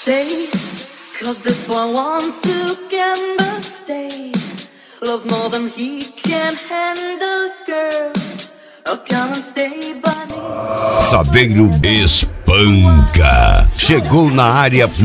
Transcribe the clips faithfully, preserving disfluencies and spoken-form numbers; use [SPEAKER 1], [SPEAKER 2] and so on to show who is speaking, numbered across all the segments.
[SPEAKER 1] say, cause this boy wants to gamble stay. Loves more than he can handle, girl. Oh, come and stay by me.
[SPEAKER 2] Saveiro espanca. Chegou na área.
[SPEAKER 1] I'm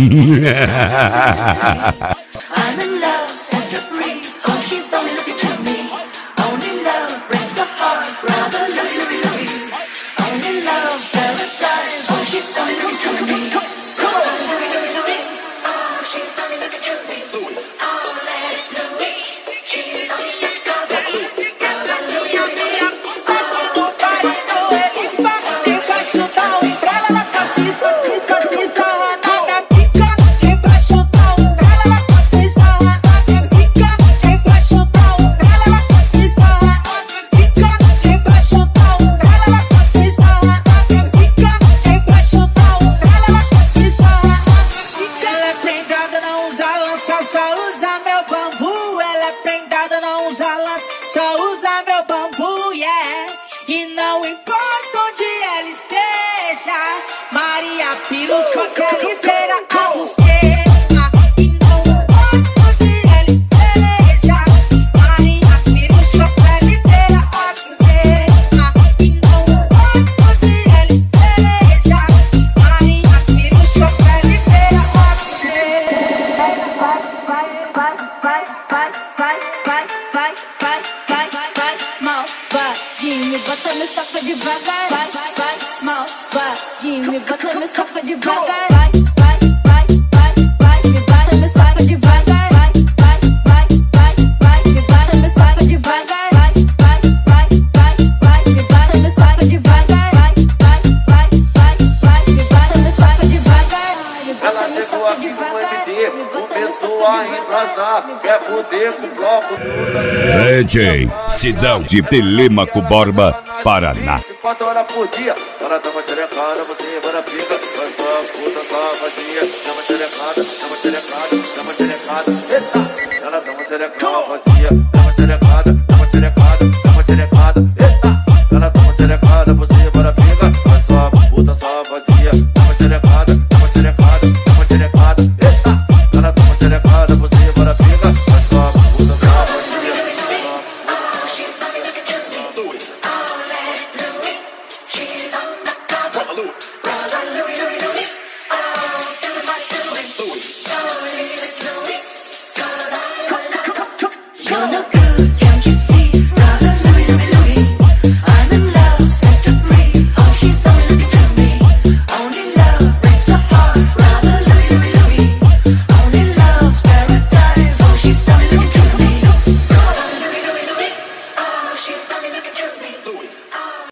[SPEAKER 1] in love, set her free. Oh, she's only looking to me. Only love breaks the heart. Rather love, love, love. Only love's paradise. Oh, she's only looking to me. Come on, love, love, love. Oh, she's only looking to me. Oh, let it know me. She's only looking to me.
[SPEAKER 3] Essa tia minha puta que no marido ele faz de baixo da umbrella, ela tá se sacisa, se sarrando na pica. De baixo da umbrella, ela tá se sarrando na pica. De baixo da umbrella, ela tá se sarrando na pica. De baixo da umbrella, ela tá se sarrando na pica. De baixo da umbrella, ela tá se sarrando na pica. Ela é prendada, não usa lança, só usa meu bambu. Ela é prendada, não usa lança, só usa meu bambu, yeah. E não importa onde ela esteja, Maria Piro só quer liberar a buceta. E não importa onde ela esteja, Maria Piro só quer liberar a buceta. E não importa onde ela esteja, Maria Piro só quer liberar a buceta. Vai, vai, vai, vai, vai, vai, vai, vai, vai, vai, vai, malvadinho, me bota no saco devagar. Vai, vai, malvadinho, me bota no saco devagar. Vai, vai, vai, vai, vai, me bota no saco devagar. Vai, vai, vai, vai, vai, me bota no saco devagar. Vai, vai, vai, vai, vai, me bota no saco devagar. Vai, vai, vai, vai, vai, me bota no saco devagar.
[SPEAKER 4] Ela chegou aqui com o M D, começou a embrasar. Quer fuder com o bloco tudo aqui.
[SPEAKER 2] D J Sidão de Telêmaco Borba, Paraná.
[SPEAKER 4] Quatro horas por dia, ela dá uma xerecada, você vai na pica. Vai sua puta, sua vadia, dá uma xerecada, dá uma